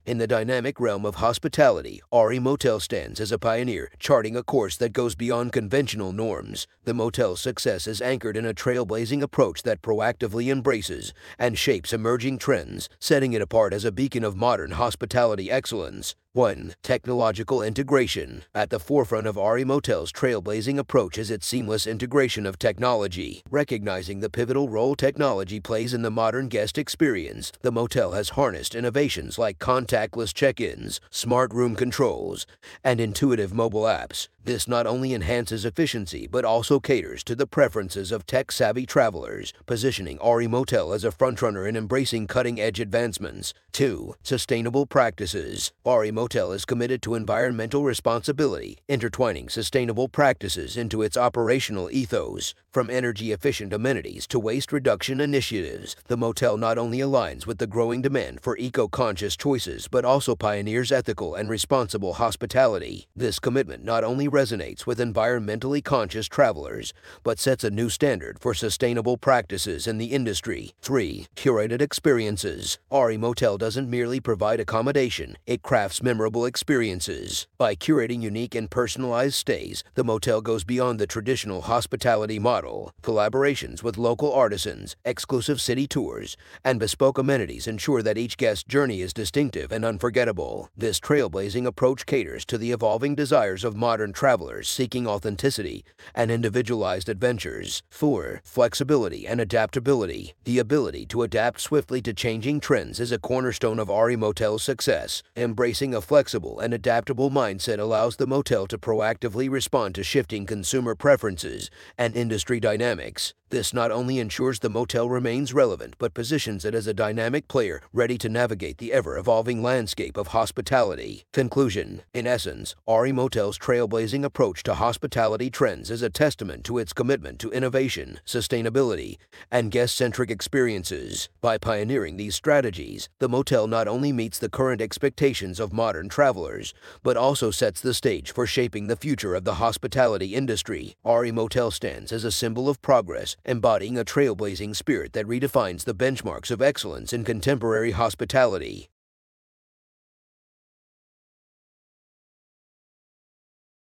In the dynamic realm of hospitality, Ari Motel stands as a pioneer, charting a course that goes beyond conventional norms. The motel's success is anchored in a trailblazing approach that proactively embraces and shapes emerging trends, setting it apart as a beacon of modern hospitality excellence. 1. Technological integration. At the forefront of Ari Motel's trailblazing approach is its seamless integration of technology. Recognizing the pivotal role technology plays in the modern guest experience, the motel has harnessed innovations like contactless check-ins, smart room controls, and intuitive mobile apps. This not only enhances efficiency but also caters to the preferences of tech-savvy travelers, positioning Ari Motel as a frontrunner in embracing cutting-edge advancements. 2. Sustainable practices. Ari Motel is committed to environmental responsibility, intertwining sustainable practices into its operational ethos. From energy-efficient amenities to waste reduction initiatives, the motel not only aligns with the growing demand for eco-conscious choices but also pioneers ethical and responsible hospitality. This commitment not only resonates with environmentally conscious travelers, but sets a new standard for sustainable practices in the industry. 3. Curated experiences. Ari Motel doesn't merely provide accommodation, it crafts memorable experiences. By curating unique and personalized stays, the motel goes beyond the traditional hospitality model. Collaborations with local artisans, exclusive city tours, and bespoke amenities ensure that each guest's journey is distinctive and unforgettable. This trailblazing approach caters to the evolving desires of modern travelers seeking authenticity and individualized adventures. 4. Flexibility and adaptability. The ability to adapt swiftly to changing trends is a cornerstone of Ari Motel's success. Embracing a flexible and adaptable mindset allows the motel to proactively respond to shifting consumer preferences and industry dynamics. This not only ensures the motel remains relevant but positions it as a dynamic player ready to navigate the ever-evolving landscape of hospitality. Conclusion. In essence, Ari Motel's trailblazing approach to hospitality trends is a testament to its commitment to innovation, sustainability, and guest-centric experiences. By pioneering these strategies, the motel not only meets the current expectations of modern travelers, but also sets the stage for shaping the future of the hospitality industry. Ari Motel stands as a symbol of progress, embodying a trailblazing spirit that redefines the benchmarks of excellence in contemporary hospitality.